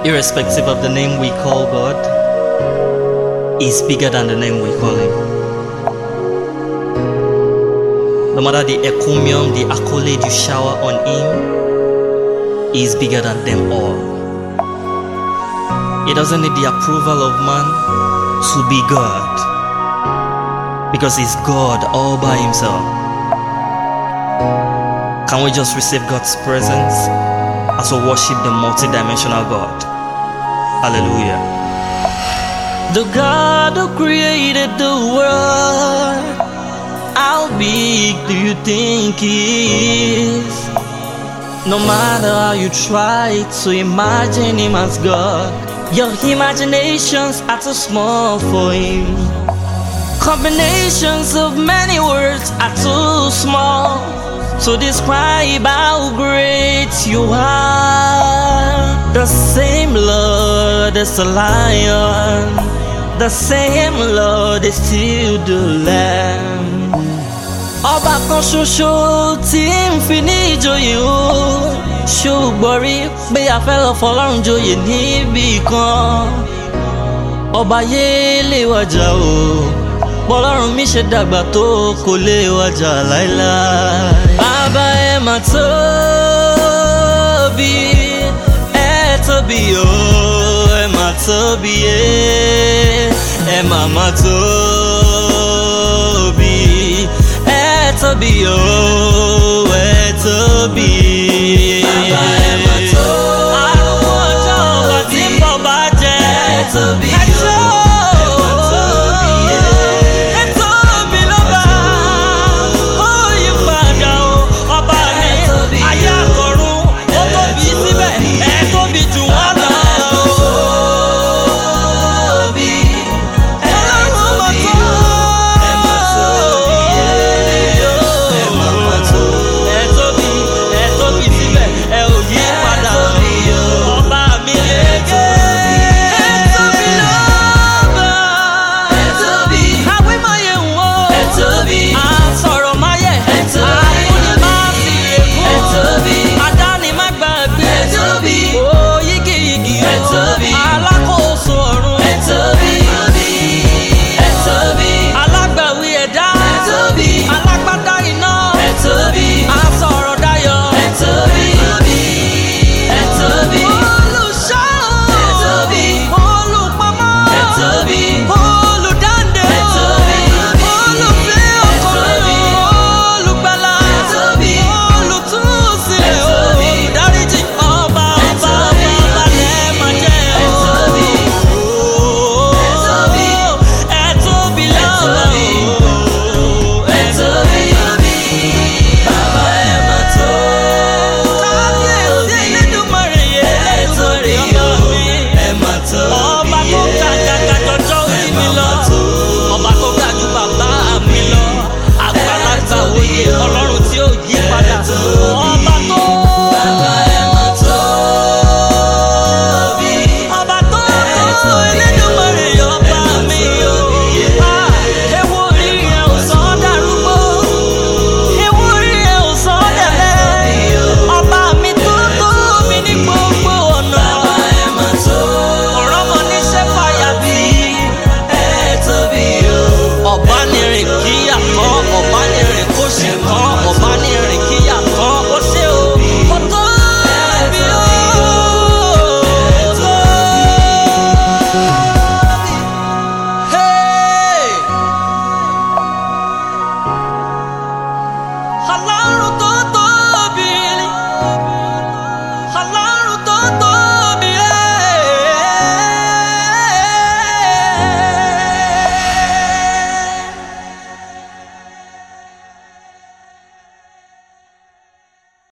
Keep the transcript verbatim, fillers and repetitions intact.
Irrespective of the name we call God, He's bigger than the name we call Him. No matter the encomium, the accolade you shower on Him, He is bigger than them all. He doesn't need the approval of man to be God, because He's God all by Himself. Can we just receive God's presence as we worship the multidimensional God? Hallelujah. The God who created the world, how big do you think He is? No matter how you try to imagine Him as God, your imaginations are too small for Him. Combinations of many words are too small to describe how great you are. The same Lord is the Lion, the same Lord is still the Lamb. Ọba kan ṣoṣo tí ń fi ní ìjòyè o, ṣùgbọ́n rí pé a fẹ́ lọ fọlọ́run joyè níbì kan. Ọba yé lè wájà o, bọ́lọ́run mi ṣe dàgbà tó kò lè wájà láíláí. Bàbá ẹ mà tóbi, ẹ tóbi o, ẹ mà tóbi ẹ, ẹ mà mà tóbi, ẹ tóbi o,